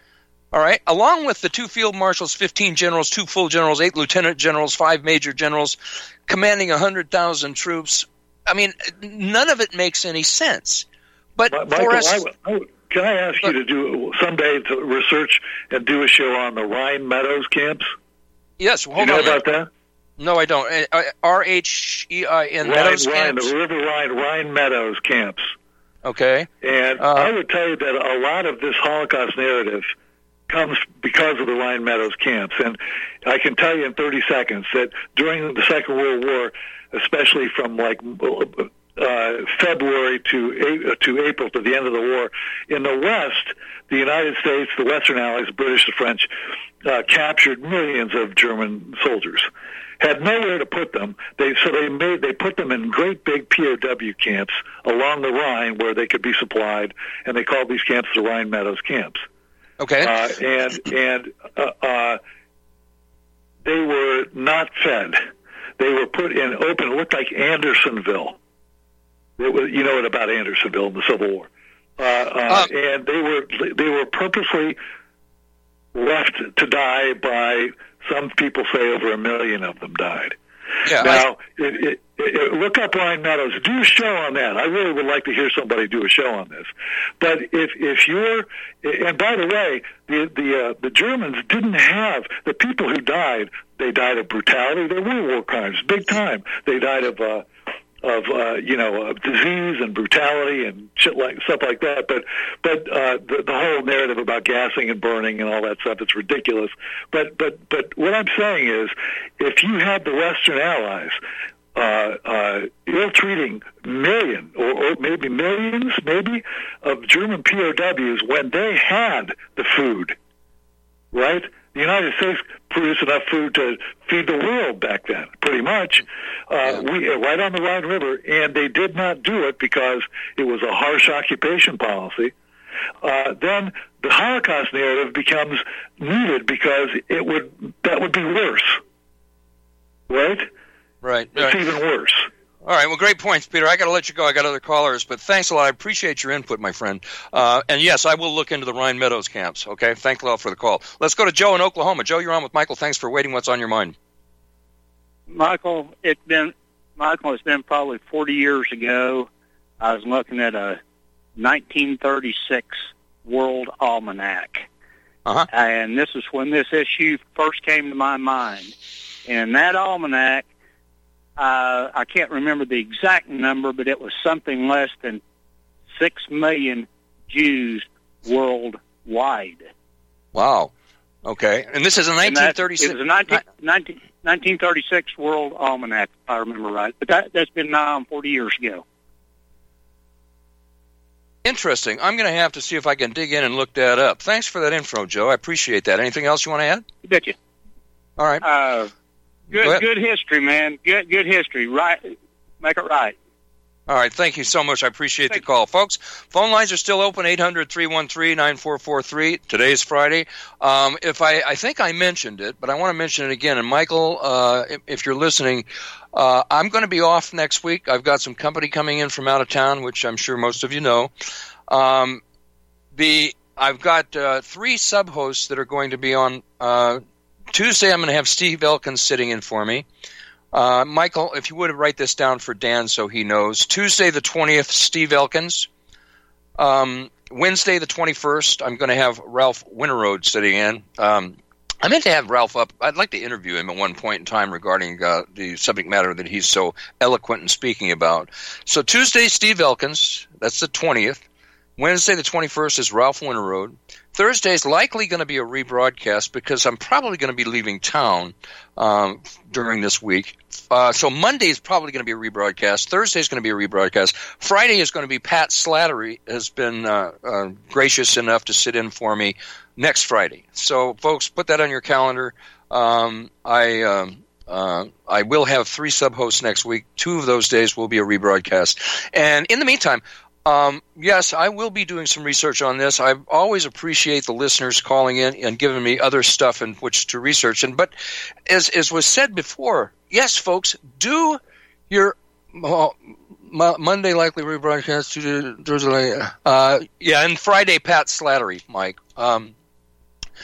All right. Along with the two field marshals, fifteen generals, two full generals, eight lieutenant generals, five major generals, commanding one hundred thousand troops. I mean, none of it makes any sense. But Michael, for us, I would, I would, can I ask you to do someday to research and do a show on the Rhine Meadows camps? Yes. Hold do you on know about that? No, I don't. Uh, R H E I N Meadows Rhine, camps? the River Rhine, Rhine Meadows camps. Okay. And uh, I would tell you that a lot of this Holocaust narrative comes because of the Rhine Meadows camps. And I can tell you in thirty seconds that during the Second World War, especially from like uh, February to to April, to the end of the war, in the West, the United States, the Western Allies, the British, the French, uh, captured millions of German soldiers. Had nowhere to put them, they so they made they put them in great big P O W camps along the Rhine where they could be supplied, and they called these camps the Rhine Meadows camps. Okay. Uh, and and uh, uh, they were not fed. They were put in open. It looked like Andersonville. It was, you know what about Andersonville in the Civil War? Uh, uh, um, and they were they were purposely left to die by. Some people say over a million of them died. Yeah, now, I... it, it, it, look up Rhine Meadows. Do a show on that. I really would like to hear somebody do a show on this. But if if you're, and by the way, the the uh, the Germans didn't have the people who died. They died of brutality. They were war crimes, big time. They died of. Uh, of uh, you know of disease and brutality and shit like stuff like that, but but uh, the, the whole narrative about gassing and burning and all that stuff, it's ridiculous. But but but what I'm saying is, if you had the Western Allies uh, uh, ill-treating million or, or maybe millions, maybe of German P O Ws when they had the food, right? The United States produced enough food to feed the world back then, pretty much. Uh, yeah. We right on the Rhine River, and they did not do it because it was a harsh occupation policy. Uh, then the Holocaust narrative becomes needed because it would that would be worse, right? Right. It's right. even worse. All right, well, great points, Peter. I got to let you go. I got other callers, but thanks a lot. I appreciate your input, my friend. Uh, and yes, I will look into the Rhine Meadows camps. Okay, thanks a lot for the call. Let's go to Joe in Oklahoma. Joe, you're on with Michael. Thanks for waiting. What's on your mind? Michael, it's been Michael. It's been probably forty years ago. I was looking at a nineteen thirty-six World Almanac, uh-huh. and this is when this issue first came to my mind. And in that almanac. Uh, I can't remember the exact number, but it was something less than six million Jews worldwide. Wow. Okay. And this is a nineteen thirty-six... It was a nineteen, nineteen, nineteen thirty-six World Almanac, if I remember right. But that, that's been now forty years ago. Interesting. I'm going to have to see if I can dig in and look that up. Thanks for that info, Joe. I appreciate that. Anything else you want to add? You betcha. All right. Uh... Good, Go good history, man. Good, good history. Right, make it right. All right, thank you so much. I appreciate Thank the call. Folks, phone lines are still open, eight hundred, three one three, nine four four three. Today's Friday. Um, if I, I think I mentioned it, but I want to mention it again. And, Michael, uh, if, if you're listening, uh, I'm going to be off next week. I've got some company coming in from out of town, which I'm sure most of you know. Um, the I've got uh, three sub-hosts that are going to be on uh Tuesday, I'm going to have Steve Elkins sitting in for me. Uh, Michael, if you would write this down for Dan so he knows. Tuesday the twentieth, Steve Elkins. Um, Wednesday the twenty-first, I'm going to have Ralph Winterode sitting in. Um, I meant to have Ralph up. I'd like to interview him at one point in time regarding uh, the subject matter that he's so eloquent in speaking about. So Tuesday, Steve Elkins. That's the twentieth. Wednesday the twenty-first is Ralph Winterode. Thursday is likely going to be a rebroadcast because I'm probably going to be leaving town um, during this week. Uh, so Monday is probably going to be a rebroadcast. Thursday is going to be a rebroadcast. Friday is going to be Pat Slattery has been uh, uh, gracious enough to sit in for me next Friday. So, folks, put that on your calendar. Um, I um, uh, I will have three sub-hosts next week. Two of those days will be a rebroadcast. And in the meantime, Um, yes, I will be doing some research on this. I always appreciate the listeners calling in and giving me other stuff in which to research. And but as as was said before, yes, folks, do your uh, Monday likely rebroadcast. Uh, yeah, and Friday Pat Slattery, Mike. Um,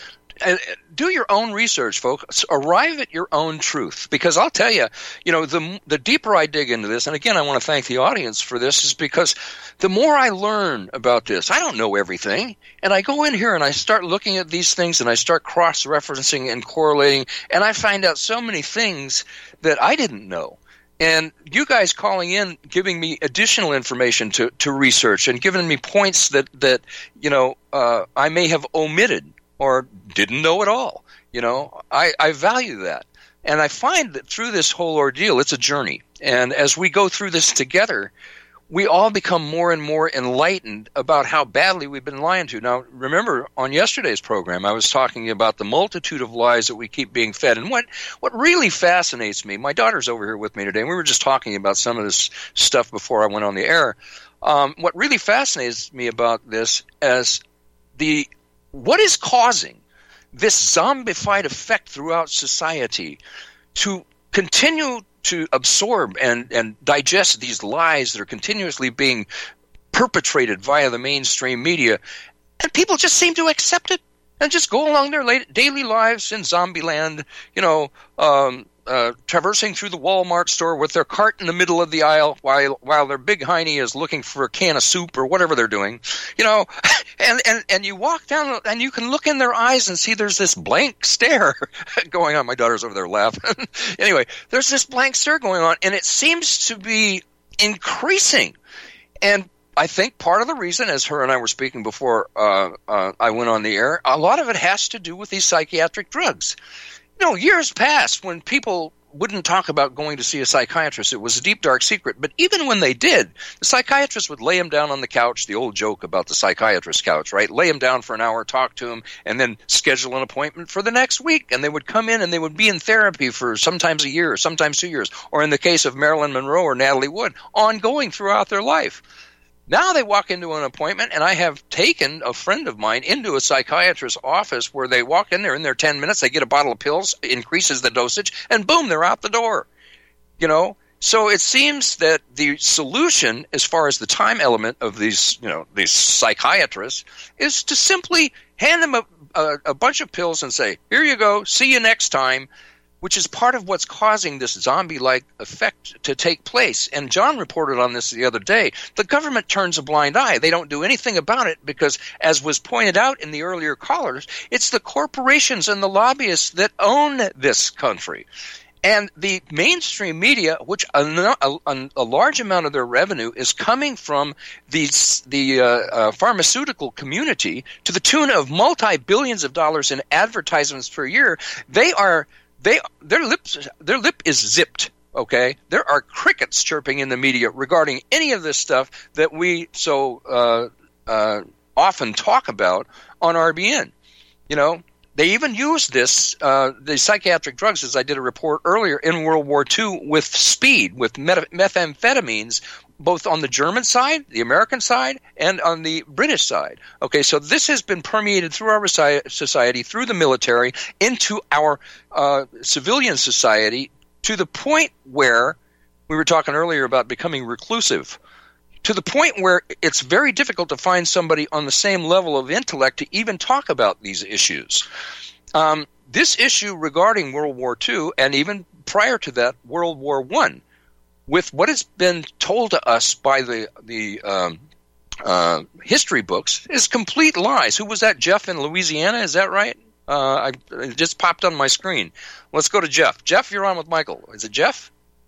uh, do your own research, folks. Arrive at your own truth. Because I'll tell you, you know, the the deeper I dig into this, and again, I want to thank the audience for this, is because the more I learn about this, I don't know everything, and I go in here and I start looking at these things and I start cross-referencing and correlating, and I find out so many things that I didn't know. And you guys calling in, giving me additional information to, to research and giving me points that, that you know, uh, I may have omitted or didn't know at all. You know, I, I value that. And I find that through this whole ordeal, it's a journey. And as we go through this together, we all become more and more enlightened about how badly we've been lied to. Now, remember, on yesterday's program, I was talking about the multitude of lies that we keep being fed. And what, what really fascinates me, my daughter's over here with me today, and we were just talking about some of this stuff before I went on the air. Um, what really fascinates me about this is the what is causing this zombified effect throughout society to continue to absorb and, and digest these lies that are continuously being perpetrated via the mainstream media, and people just seem to accept it and just go along their late, daily lives in zombie land, you know, um, uh, traversing through the Walmart store with their cart in the middle of the aisle while while their big hiney is looking for a can of soup or whatever they're doing, you know, and, and, and you walk down and you can look in their eyes and see there's this blank stare going on. My daughter's over there laughing. Anyway, there's this blank stare going on, and it seems to be increasing. And I think part of the reason, as her and I were speaking before uh, uh, I went on the air, a lot of it has to do with these psychiatric drugs. You know, years past when people wouldn't talk about going to see a psychiatrist, it was a deep, dark secret. But even when they did, the psychiatrist would lay him down on the couch, the old joke about the psychiatrist couch, right? Lay him down for an hour, talk to him, and then schedule an appointment for the next week. And they would come in and they would be in therapy for sometimes a year, sometimes two years, or in the case of Marilyn Monroe or Natalie Wood, ongoing throughout their life. Now they walk into an appointment, and I have taken a friend of mine into a psychiatrist's office where they walk in there in their ten minutes, they get a bottle of pills, increases the dosage, and boom, they're out the door. You know, so it seems that the solution, as far as the time element of these, you know, these psychiatrists, is to simply hand them a, a, a bunch of pills and say, here you go, see you next time, which is part of what's causing this zombie-like effect to take place. And John reported on this the other day. The government turns a blind eye. They don't do anything about it because, as was pointed out in the earlier callers, it's the corporations and the lobbyists that own this country. And the mainstream media, which a, a, a large amount of their revenue is coming from these, the uh, uh, pharmaceutical community to the tune of multi-billions of dollars in advertisements per year, they are – They their lips their lip is zipped, okay? There are crickets chirping in the media regarding any of this stuff that we so uh, uh, often talk about on R B N. You know, they even use this uh, the psychiatric drugs, as I did a report earlier, in World War Two with speed, with meth- methamphetamines, both on the German side, the American side, and on the British side. Okay, so this has been permeated through our society, through the military, into our uh, civilian society, to the point where, we were talking earlier about becoming reclusive, to the point where it's very difficult to find somebody on the same level of intellect to even talk about these issues. Um, this issue regarding World War Two, and even prior to that, World War One, with what has been told to us by the the um, uh, history books, is complete lies. Who was that? Jeff in Louisiana? Is that right? Uh, I, it just popped on my screen. Let's go to Jeff. Jeff, you're on with Michael. Is it Jeff?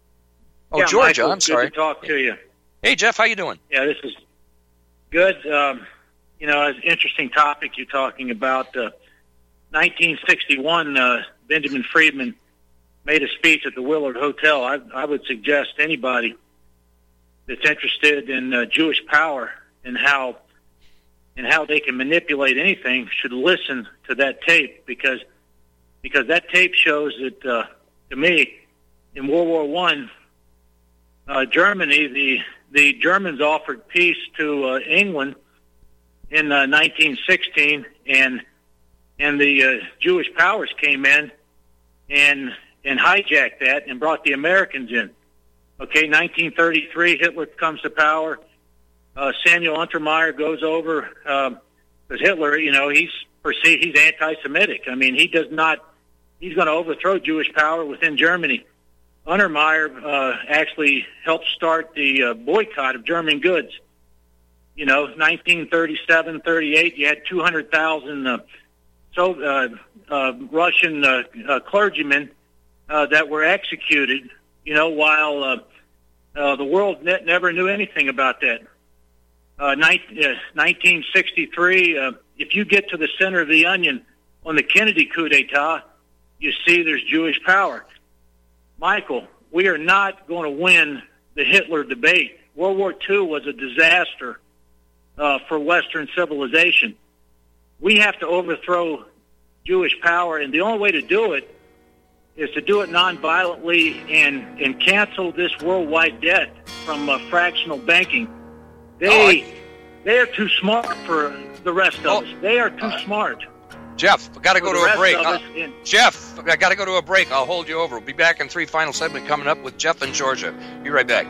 Oh, yeah, Georgia. Michael, I'm sorry. Good to talk to you. Hey, Jeff. How you doing? Yeah, this is good. Um, you know, it's an interesting topic you're talking about. Uh, nineteen sixty-one, uh, Benjamin Friedman made a speech at the Willard Hotel. I, I would suggest anybody that's interested in uh, Jewish power and how and how they can manipulate anything should listen to that tape, because because that tape shows that, uh, to me, in World War One, uh, Germany, the the Germans offered peace to uh, England in uh, nineteen sixteen, and and the uh, Jewish powers came in and and hijacked that and brought the Americans in. Okay, nineteen thirty-three, Hitler comes to power. Uh, Samuel Untermeier goes over, because um, Hitler, you know, he's perceive he's anti-Semitic. I mean, he does not. He's going to overthrow Jewish power within Germany. Untermeyer uh, actually helped start the uh, boycott of German goods. You know, nineteen thirty-seven, thirty-eight, you had two hundred thousand uh, so uh, uh, Russian uh, uh, clergymen uh, that were executed. You know, while uh, uh, the world ne- never knew anything about that. Uh, nineteen sixty-three, uh, if you get to the center of the onion on the Kennedy coup d'etat, you see there's Jewish power. Michael, we are not going to win the Hitler debate. World War Two was a disaster uh, for Western civilization. We have to overthrow Jewish power, and the only way to do it is to do it nonviolently and, and cancel this worldwide debt from uh, fractional banking. They, oh, I... they are too smart for the rest of oh, us. They are too uh, smart. Jeff, I got to go to a break. Uh, in... Jeff, I got to go to a break. I'll hold you over. We'll be back in three final segment coming up with Jeff in Georgia. Be right back.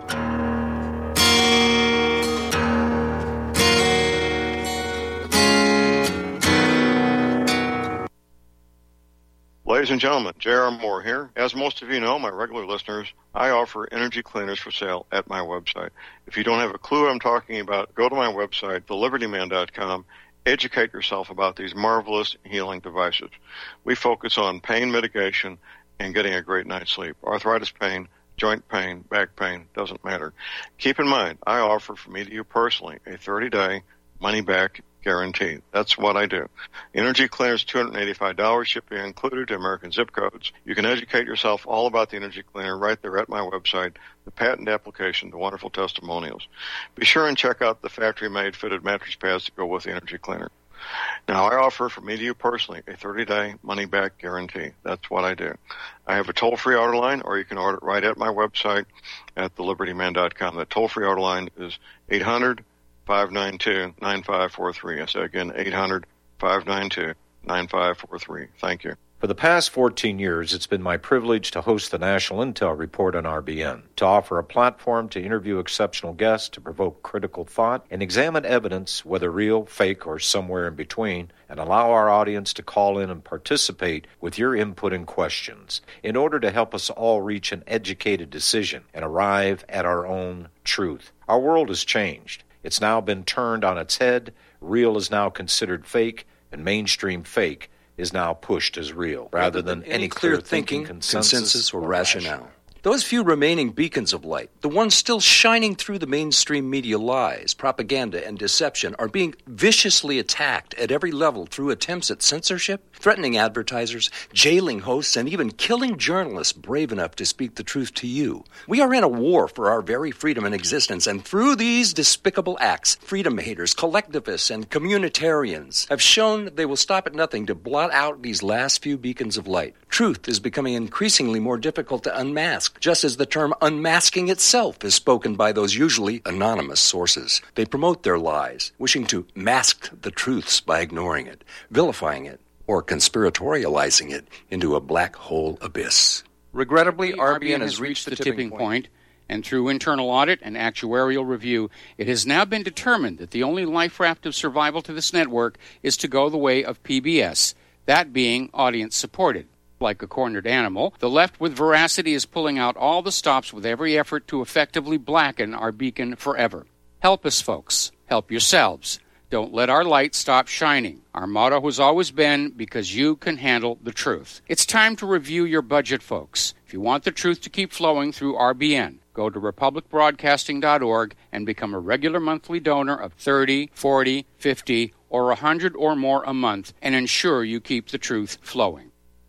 Ladies and gentlemen, J R. Moore here. As most of you know, my regular listeners, I offer energy cleaners for sale at my website. If you don't have a clue what I'm talking about, go to my website, the liberty man dot com. Educate yourself about these marvelous healing devices. We focus on pain mitigation and getting a great night's sleep. Arthritis pain, joint pain, back pain, doesn't matter. Keep in mind, I offer from me to you personally a thirty-day money-back guarantee. That's what I do. Energy cleaners, two hundred eighty-five dollars, shipping included to American zip codes. You can educate yourself all about the energy cleaner right there at my website, the patent application, the wonderful testimonials. Be sure and check out the factory-made fitted mattress pads that go with the energy cleaner. Now, I offer from me to you personally a thirty-day money-back guarantee. That's what I do. I have a toll-free order line, or you can order it right at my website at the liberty man dot com. That toll-free order line is eight hundred, five nine two, nine five four three. I say again, eight hundred, five nine two, nine five four three. Thank you. For the past fourteen years, it's been my privilege to host the National Intel Report on R B N, to offer a platform to interview exceptional guests, to provoke critical thought, and examine evidence, whether real, fake, or somewhere in between, and allow our audience to call in and participate with your input and questions in order to help us all reach an educated decision and arrive at our own truth. Our world has changed. It's now been turned on its head. Real is now considered fake, and mainstream fake is now pushed as real, rather than any clear thinking, consensus, consensus or rationale. Those few remaining beacons of light, the ones still shining through the mainstream media lies, propaganda, and deception, are being viciously attacked at every level through attempts at censorship, threatening advertisers, jailing hosts, and even killing journalists brave enough to speak the truth to you. We are in a war for our very freedom and existence, and through these despicable acts, freedom haters, collectivists, and communitarians have shown they will stop at nothing to blot out these last few beacons of light. Truth is becoming increasingly more difficult to unmask, just as the term unmasking itself is spoken by those usually anonymous sources. They promote their lies, wishing to mask the truths by ignoring it, vilifying it, or conspiratorializing it into a black hole abyss. Regrettably, R B N has reached the tipping point, and through internal audit and actuarial review, it has now been determined that the only life raft of survival to this network is to go the way of P B S, that being audience-supported. Like a cornered animal, the left with veracity is pulling out all the stops with every effort to effectively blacken our beacon forever. Help us, folks. Help yourselves. Don't let our light stop shining. Our motto has always been, because you can handle the truth. It's time to review your budget, folks. If you want the truth to keep flowing through R B N, go to republic broadcasting dot org and become a regular monthly donor of thirty, forty, fifty, or one hundred or more a month, and ensure you keep the truth flowing.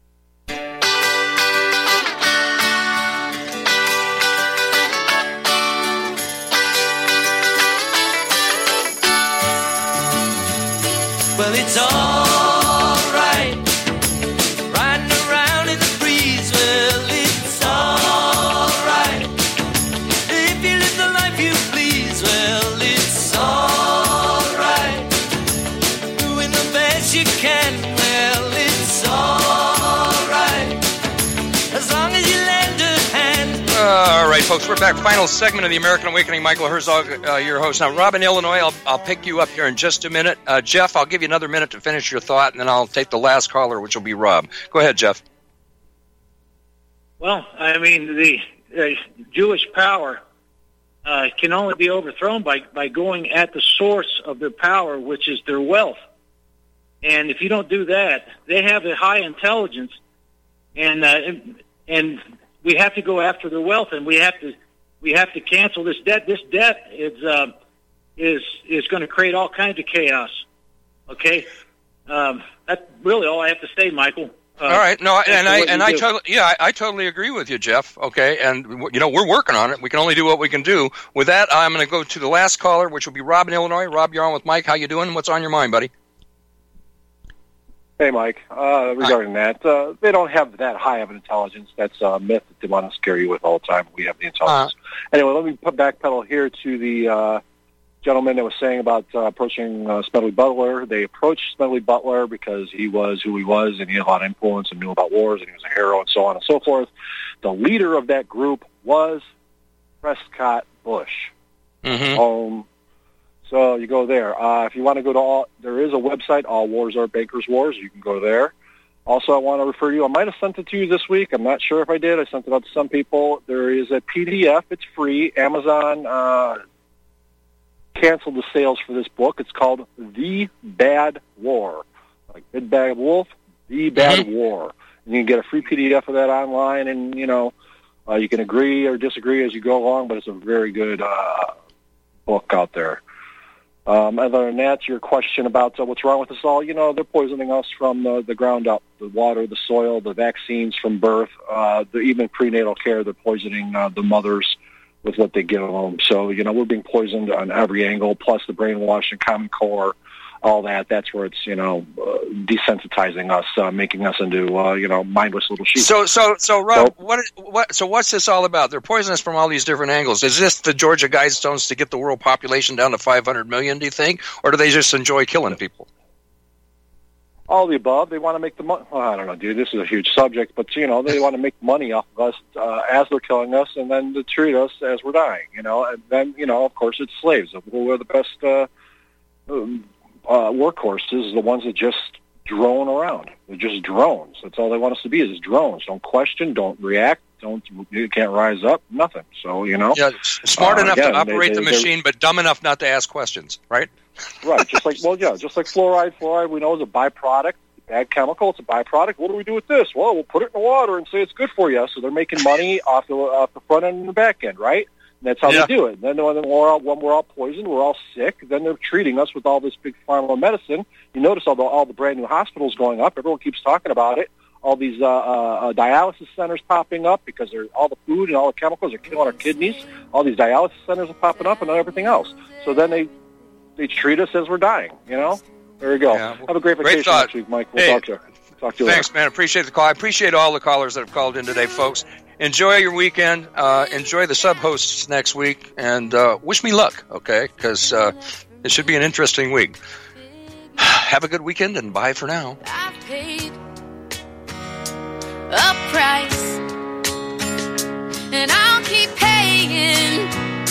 Well, it's all right, riding around in the breeze. Well, it's all right, if you live the life you please. Well, it's all right, doing the best you can. Well, it's all right, as long as you lend a hand. All right, folks. We're back. Final segment of the American Awakening. Michael Herzog, uh, your host. Now, Rob in Illinois, I'll, I'll pick you up here in just a minute. Uh, Jeff, I'll give you another minute to finish your thought, and then I'll take the last caller, which will be Rob. Go ahead, Jeff. Well, I mean, the uh, Jewish power uh, can only be overthrown by, by going at the source of their power, which is their wealth. And if you don't do that, they have a high intelligence, and uh, and, and we have to go after their wealth, and we have to we have to cancel this debt. This debt is uh, is is going to create all kinds of chaos. Okay, um, that's really all I have to say, Michael. Uh, all right, no, and I and I do. totally yeah, I, I totally agree with you, Jeff. Okay, and you know we're working on it. We can only do what we can do. With that, I'm going to go to the last caller, which will be Rob in Illinois. Rob, you're on with Mike. How you doing? What's on your mind, buddy? Hey, Mike. Uh, regarding Hi. that, uh, they don't have that high of an intelligence. That's a myth that they want to scare you with all the time. We have the intelligence. Uh, anyway, let me put backpedal here to the uh, gentleman that was saying about uh, approaching uh, Smedley Butler. They approached Smedley Butler because he was who he was, and he had a lot of influence and knew about wars, and he was a hero, and so on and so forth. The leader of that group was Prescott Bush. Mm-hmm. Um, So you go there. Uh, if you want to go to all, there is a website, All Wars Are Bankers Wars. You can go there. Also, I want to refer you, I might have sent it to you this week. I'm not sure if I did. I sent it out to some people. There is a P D F. It's free. Amazon uh, canceled the sales for this book. It's called The Bad War. Like Big Bad Wolf, The Bad mm-hmm. War. And you can get a free P D F of that online, and, you know, uh, you can agree or disagree as you go along, but it's a very good uh, book out there. Um, other than that, your question about uh, what's wrong with us all, you know, they're poisoning us from the, the ground up, the water, the soil, the vaccines from birth, uh, the, even prenatal care, they're poisoning uh, the mothers with what they give them. So, you know, we're being poisoned on every angle, plus the brainwashing, Common Core, all that. That's where it's, you know, uh, desensitizing us, uh, making us into, uh, you know, mindless little sheep. So, so, so, Rob, so, what, what, so what's this all about? They're poisoning us from all these different angles. Is this the Georgia Guidestones to get the world population down to five hundred million, do you think? Or do they just enjoy killing people? All the above. They want to make the money. Well, I don't know, dude. This is a huge subject, but, you know, they want to make money off of us uh, as they're killing us, and then to treat us as we're dying, you know. And then, you know, of course, it's slaves. Who are the best uh, um, Uh, workhorses, the ones that just drone around. They're just drones. That's all they want us to be is drones. Don't question, don't react, don't you can't rise up, nothing. So, you know. Yeah, smart uh, enough again, to operate they, they, the machine, but dumb enough not to ask questions, right? Right, just like, well, yeah, just like fluoride. Fluoride we know is a byproduct, bad chemical, it's a byproduct. What do we do with this? Well, we'll put it in the water and say it's good for you. So they're making money off the, off the front end and the back end, right? And that's how yeah. they do it. Then when we're, all, when we're all poisoned, we're all sick, then they're treating us with all this big pharma medicine. You notice all the, all the brand new hospitals going up. Everyone keeps talking about it. All these uh, uh, dialysis centers popping up because they're, all the food and all the chemicals are killing our kidneys. All these dialysis centers are popping up and everything else. So then they they treat us as we're dying, you know? There you go. Yeah. Have a great vacation great next week, Mike. We'll hey, talk to you. Talk to you thanks, later. man. Appreciate the call. I appreciate all the callers that have called in today, folks. Enjoy your weekend. Uh, enjoy the sub-hosts next week. And uh, wish me luck, okay? Because uh, it should be an interesting week. Have a good weekend, and bye for now. I paid a price, and I'll keep paying.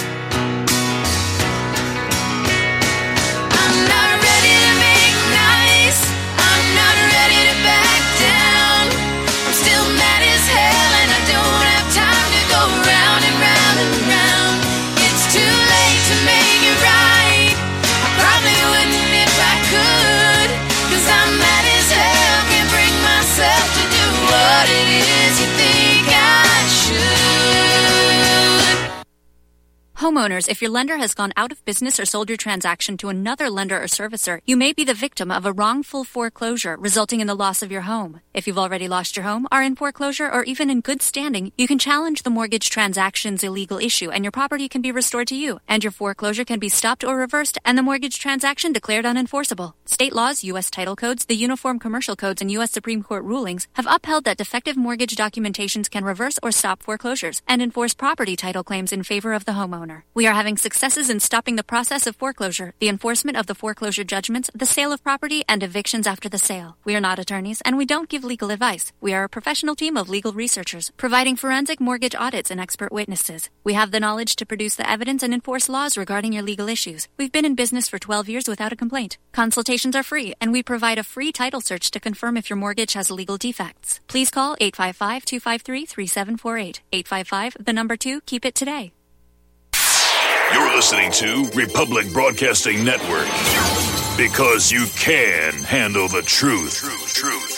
I'm not ready to make nice. I'm not ready to back down. I'm still mad as hell, and I don't have time to go round and round and round. It's too late to make it right. I probably wouldn't if I could, 'cause I'm mad as hell, can't bring myself to do what it is you think I should. Homeowners, if your lender has gone out of business or sold your transaction to another lender or servicer, you may be the victim of a wrongful foreclosure resulting in the loss of your home. If you've already lost your home, are in foreclosure, or even in good standing, you can challenge the mortgage transaction's illegal issue and your property can be restored to you, and your foreclosure can be stopped or reversed and the mortgage transaction declared unenforceable. State laws, U S title codes, the Uniform Commercial Codes, and U S Supreme Court rulings have upheld that defective mortgage documentations can reverse or stop foreclosures and enforce property title claims in favor of the homeowner. homeowner. We are having successes in stopping the process of foreclosure, the enforcement of the foreclosure judgments, the sale of property, and evictions after the sale. We are not attorneys, and we don't give legal advice. We are a professional team of legal researchers, providing forensic mortgage audits and expert witnesses. We have the knowledge to produce the evidence and enforce laws regarding your legal issues. We've been in business for twelve years without a complaint. Consultations are free, and we provide a free title search to confirm if your mortgage has legal defects. Please call eight five five, two five three, three seven four eight. eight five five, the number two, keep it today. You're listening to Republic Broadcasting Network, because you can handle the truth. Truth, truth.